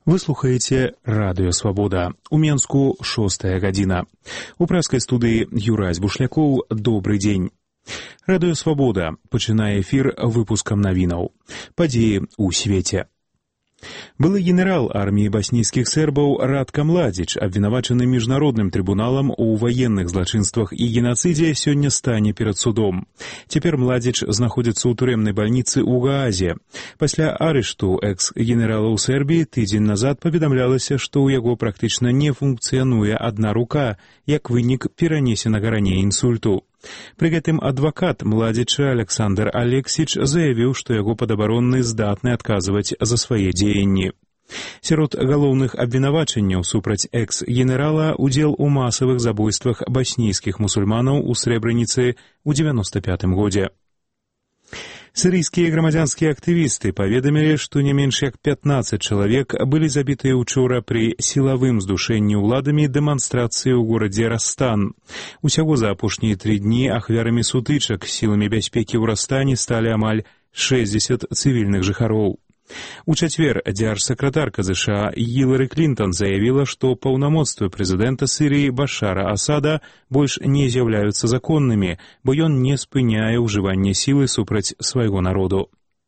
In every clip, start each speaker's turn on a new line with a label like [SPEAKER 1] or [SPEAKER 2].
[SPEAKER 1] Вы слухаеце радыё Свабода. У Менску 6 гадзіна. У прэскай студыі Юрась Бушлякоў. Добры дзень. Радыё Свабода пачынае эфір выпускам навінаў. Падзеі ў свеце. Былы генерал арміі баснійскіх сербаў Радка Младзіч, абвінавачаны міжнародным трыбуналам у ваенных злачынствах і генацыдзе, сёння стане перад судом. Цяпер Младзіч знаходзіцца ў турэмнай бальніцы ў Гаазе. Пасля арышту экс-генерала ў Сербіі тыдзень назад паведамлялася, што ў яго практычна не функцыянуе адна рука, як вынік перанесенага раней інсульту. Пры гэтым адвакат Младзіча Александр Алексіч заявіў, што яго падабаронны здатны адказваць за свае дзеянні. Сярод галоўных абвінавачанняў супраць экс-генерала удзел у масавых забойствах баснійскіх мусульманаў у Срэбраніцы ў 95 годзе. Сірыйскія грамадзянскія актывісты паведамілі, што не менш як 15 чалавек былі забітыя ўчора пры сілавым здушэнні ўладамі дэманстрацыі ў горадзе Растан. Усяго за апошнія 3 дні ахвярамі сутычак сіламі бяспекі ў Растане сталі амаль 60 цывільных жыхароў. У чацвер дзяржсакратарка ЗША Гілары Клінтон заявіла, што паўнамоцтвы прэзідэнта Сірыі Башара Асада больш не з'яўляюцца законнымі, бо ён не спыняе ўжыванне сілы супраць свайго народу.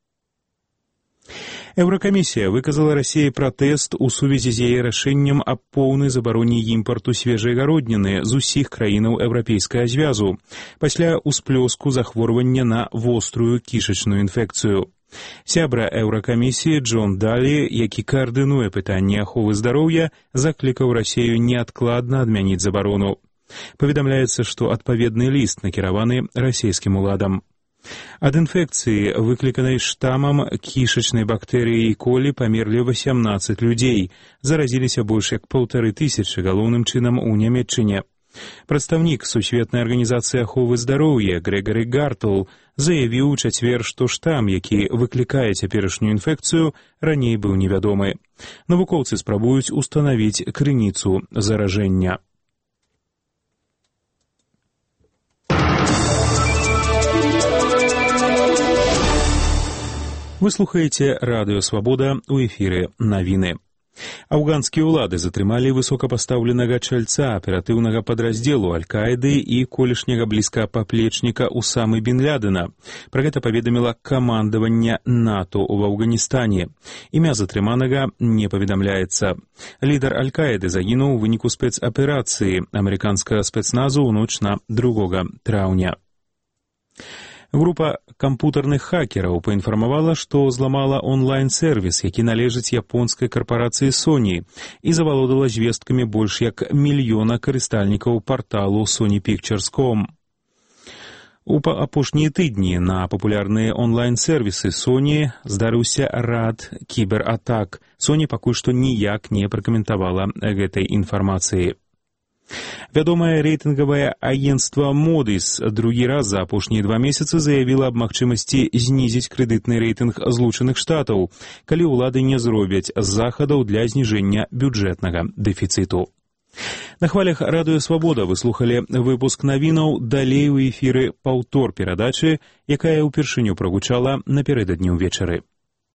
[SPEAKER 1] Еўракамісія выказала Расіі пратэст у сувязі з яе рашэннем аб поўнай забароне імпарту свежай гародніны з усіх краінаў Еўрапейскага звязу пасля ўсплёску захворвання на вострую кішачную інфекцыю. Сябра Еўракамісіі Джон Далі, які каардынуе пытанні аховы здароўя, заклікаў Расію неадкладна адмяніць забарону. Паведамляецца, што адпаведны ліст накіраваны расійскім уладам. Ад інфекцыі, выкліканай штамам кішачнай бактэрыі колі, памерлі 18 людзей, заразіліся больш як 1500, галоўным чынам у Нямецчыне. Прадстаўнік Сусветнай арганізацыі аховы здароўя Грэгары Гартл заявіў у чацвер, што штам, які выклікае цяперашнюю інфекцыю, раней быў невядомы. Навукоўцы спрабуюць устанавіць крыніцу заражэння. Вы слухаеце радыё Свабода, у эфіры навіны. Афганскія ўлады затрымалі высокапастаўленага чальца аператыўнага падраздзелу Аль-Каіды і колішняга блізкапаплечніка Усамы бін Лядена. Пра гэта паведаміла камандаванне НАТО ў Афганістане. Імя затрыманага не паведамляецца. Лідар Аль-Каіды загінуў у выніку спецаперацыі амерыканскага спецназу ў ноч на 2 траўня. Група кампутарных хакераў паінфармавала, што зламала онлайн-сервіс, які належыць японскай карпорацыі Sony, і завалодала звесткамі больш як 1 мільёна карыстальнікаў парталу sonypictures.com. У апошнія тыдні на папулярныя онлайн-сервісы Sony здарыўся рад кібератак. Sony пакуль што ніяк не пракаментавала гэтай інфармацыі. Вядомае рэйтынгавае агенцтва Moody's другі раз за апошнія 2 месяцы заявіла аб магчымасці знізіць крэдытны рэйтынг Злучаных Штатаў, калі ўлады не зробяць захадаў для зніжэння бюджэтнага дэфіцыту. На хвалях радыё Свабода вы слухалі выпуск навінаў, далей у эфіры паўтор перадачы, якая ўпершыню прагучала напярэдадні ўвечары.